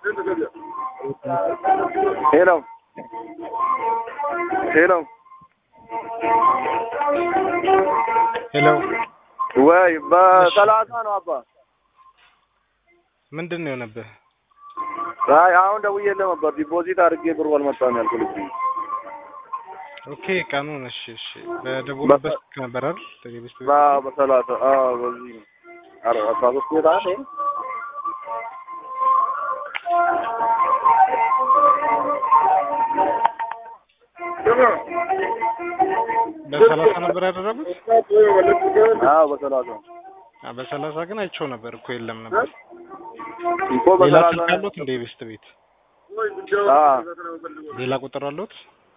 Hello. Hello. Hello. ወይ በ30 ነው አባ ምንድነው የሆነብህ? አይ አሁን ደውዬልህ ነበር ዲፖዚት አድርጌ ብሩ አልመጣም ያልኩልህ። ኦኬ ቀኑን እሺ በደቡልበት ነበር አይደል? ተገቢስት በ30 በዚህ ነው 43 ይላል በ30 ነበር ያደረጉት? በ30 በ30 ግን አይቼው ነበር እኮ የለም ነበር እኮ በ30 ካሉት እንደ ቤስት ቤት ሌላ ቁጥር አሉት?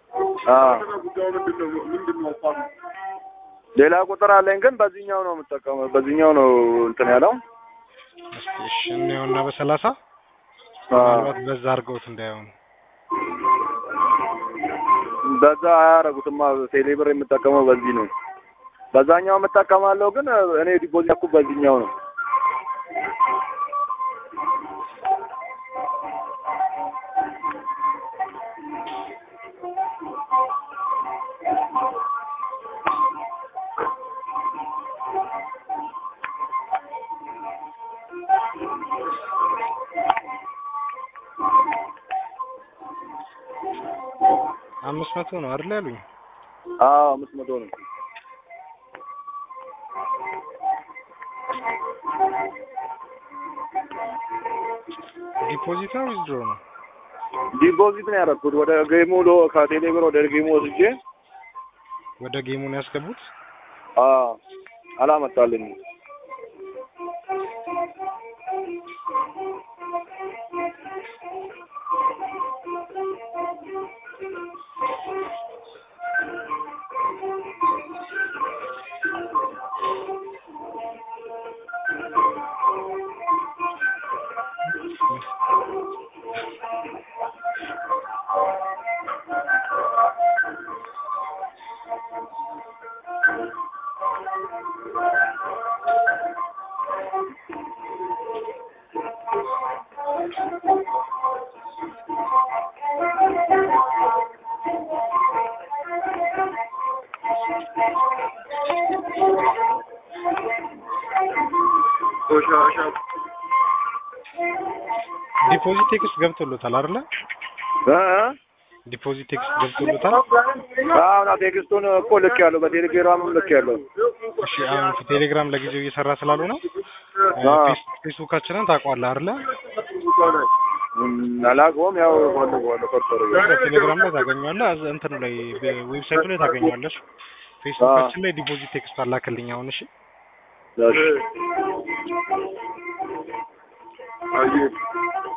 ሌላ ቁጥር አለኝ ግን በዚህኛው ነው የምጠቀመው በዚህኛው ነው እንትን ያለው እሺ እኔውና በ30 ማለት በዛ አድርገውት እንዳይሆን በዛ አያረጉትማ ቴሌብር የምጠቀመው በዚህ ነው በዛኛው የምጠቀማለሁ ግን እኔ ዲፖዚት ያኩ በዚህኛው ነው 500 ነው አይደል ያሉኝ? 500 ነው ዲፖዚት ነው ዊዝድሮ ነው? ዲፖዚት ነው ያደረኩት ወደ ጌሙ ከቴሌብር ወደ ጌሙ ወስጄ ወደ ጌሙ ነው ያስገቡት? አላመጣልኝ ዲፖዚት ቴክስት ገብቶልታል አይደል? ዲፖዚት ቴክስት ገብቶልታል? አሁን ቴክስቱን እኮ ልክ ያለው በቴሌግራም ልክ ያለው እሺ አሁን ቴሌግራም ለጊዜው እየሰራ ስላልሆነ ፌስቡካችንን ታውቀዋለህ አይደል? አላውቀውም ያው ፈርተሩ ቴሌግራም ላይ ታገኘዋለህ እንትን ላይ ዌብሳይቱ ላይ ታገኘዋለሽ ፌስቡካችን ላይ ዲፖዚት ቴክስት አላከልኝ አሁን እሺ እሺ